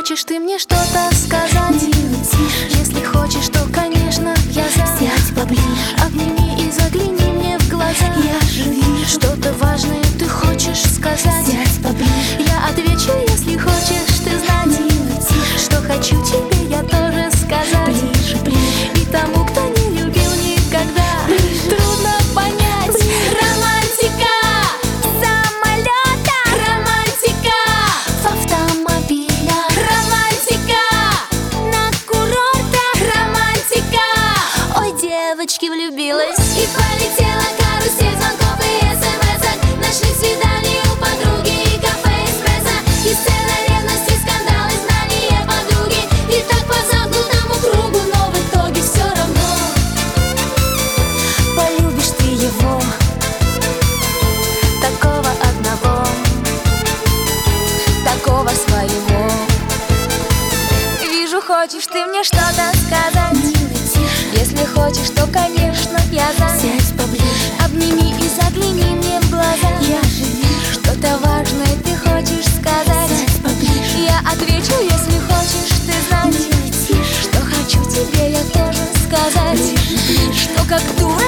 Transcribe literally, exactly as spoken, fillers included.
хочешь ты мне что-то сказать? Если хочешь, то, конечно, я за. Сядь поближе, обними и загляни мне в глаза. Я же вижу, что-то важное ты хочешь сказать. сядь поближе, Я отвечу, если хочешь ты знать, что хочу тебе я тоже сказать. ближе, ближе, И тому, кто не любил никогда, трудно понять. Романтика в самолетах, романтика в автомобилях, романтика на курортах, романтика. Ой, девочки, влюбилась и полетела карусель звонков и смс-ок, ночных свиданий у подруги и кафе эспрессо, и сцена ревности, скандалы, знания подруги. И так по замкнутому кругу, но в итоге все равно полюбишь ты его, такого одного, такого своего. Вижу, хочешь ты мне что-то сказать. Если хочешь, то, конечно, я за. сядь поближе, Обними и загляни мне в глаза. я же вижу, Что-то важное ты хочешь сказать. сядь поближе, Я отвечу, если хочешь ты знать, милый, тише, что хочу тебе я тоже сказать. ближе, ближе, Что как дура